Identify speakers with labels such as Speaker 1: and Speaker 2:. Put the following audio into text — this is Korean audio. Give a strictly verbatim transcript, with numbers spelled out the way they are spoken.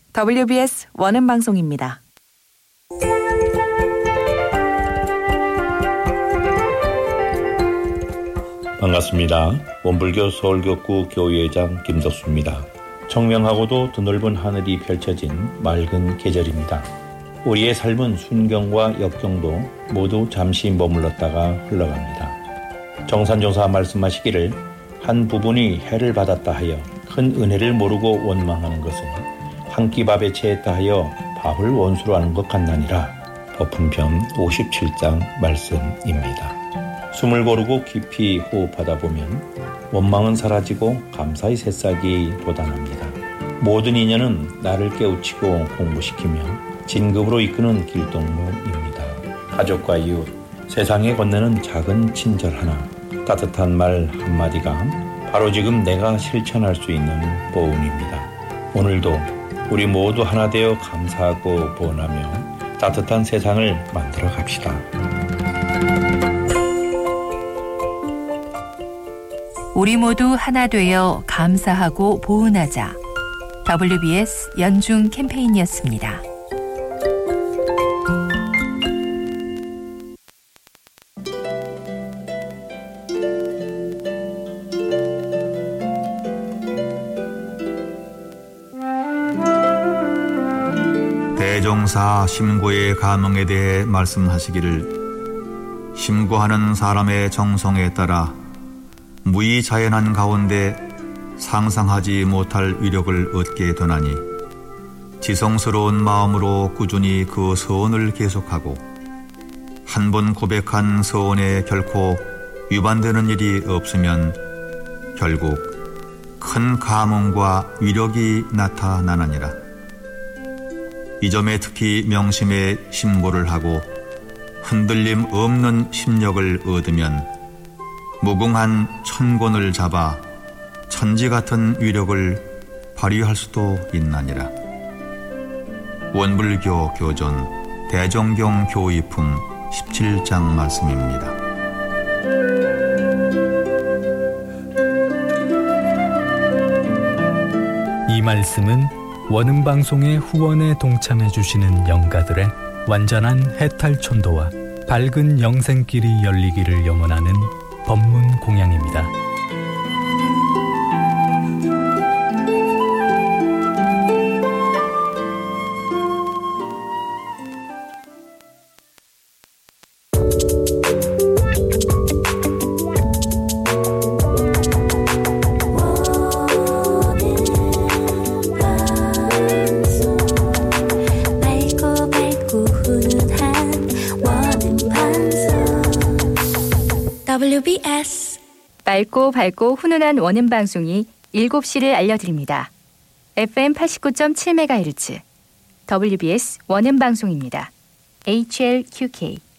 Speaker 1: 더블유비에스 원음 방송입니다.
Speaker 2: 반갑습니다. 원불교 서울교구 교회장 김덕수입니다. 청명하고도 드넓은 하늘이 펼쳐진 맑은 계절입니다. 우리의 삶은 순경과 역경도 모두 잠시 머물렀다가 흘러갑니다. 정산조사 말씀하시기를 한 부분이 해를 받았다 하여 큰 은혜를 모르고 원망하는 것은 한 끼 밥에 체했다 하여 밥을 원수로 하는 것 같나니라. 법훈편 오십칠 장 말씀입니다. 숨을 고르고 깊이 호흡하다 보면 원망은 사라지고 감사의 새싹이 돋아납니다. 모든 인연은 나를 깨우치고 공부시키며 진급으로 이끄는 길동무입니다. 가족과 이웃, 세상에 건네는 작은 친절 하나, 따뜻한 말 한마디가 바로 지금 내가 실천할 수 있는 보은입니다. 오늘도 우리 모두 하나 되어 감사하고 보은하며 따뜻한 세상을 만들어 갑시다.
Speaker 3: 우리 모두 하나 되어 감사하고 보은하자. 더블유비에스 연중 캠페인이었습니다.
Speaker 4: 대종사 심고의 가명에 대해 말씀하시기를 심고하는 사람의 정성에 따라 무의자연한 가운데 상상하지 못할 위력을 얻게 되나니 지성스러운 마음으로 꾸준히 그 서원을 계속하고 한 번 고백한 서원에 결코 위반되는 일이 없으면 결국 큰 가문과 위력이 나타나느니라. 이 점에 특히 명심에 심고를 하고 흔들림 없는 심력을 얻으면 무궁한 천권을 잡아 천지 같은 위력을 발휘할 수도 있나니라. 원불교 교전 대정경 교의품 십칠 장 말씀입니다.
Speaker 5: 이 말씀은 원음방송의 후원에 동참해주시는 영가들의 완전한 해탈천도와 밝은 영생길이 열리기를 염원하는 법문 공양입니다.
Speaker 3: 더블유비에스 맑고 밝고 훈훈한 원음 방송이 일곱 시를 알려드립니다. 에프엠 팔십구 점 칠 메가헤르츠 더블유비에스 원음 방송입니다. 에이치엘큐케이